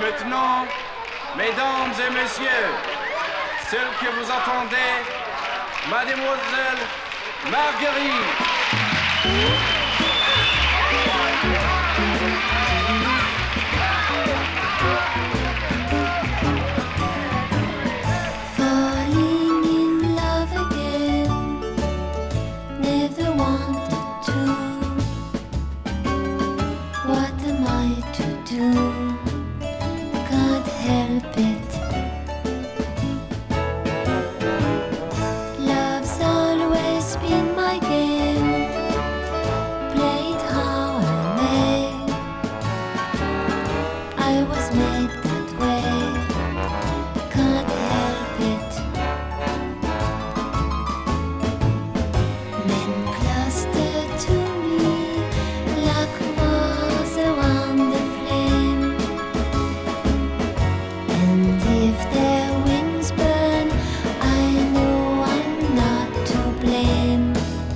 Maintenant, mesdames et messieurs, celle que vous entendez, Mademoiselle Marguerite. Falling in love again, never wanted to. What am I to do? Can't help it. Love's always been my game, played how I may. I was made that way, can't help it. Men cluster to me like moths around the flame, and if their wings burn, I know I'm not to blame.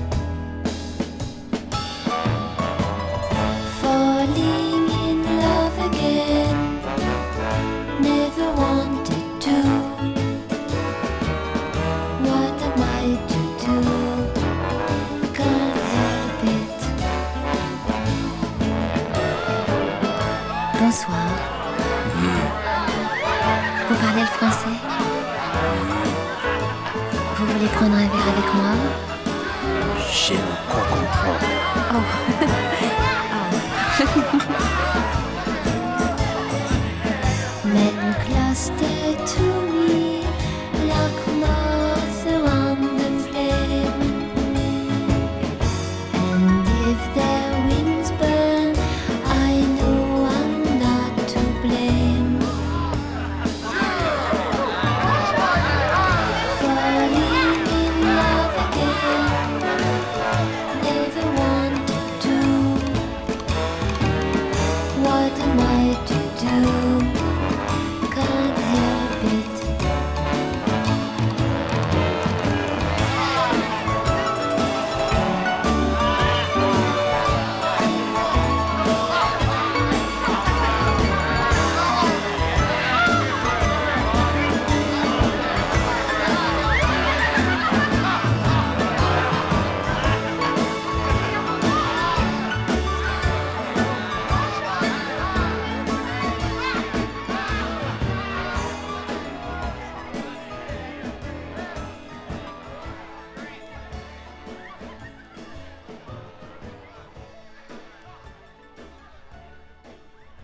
Falling in love again, never wanted to. What am I to do? Can't help it. Bonsoir. Vous parlez le français? Vous voulez prendre un verre avec moi? J'aime qu'on comprend. Oh.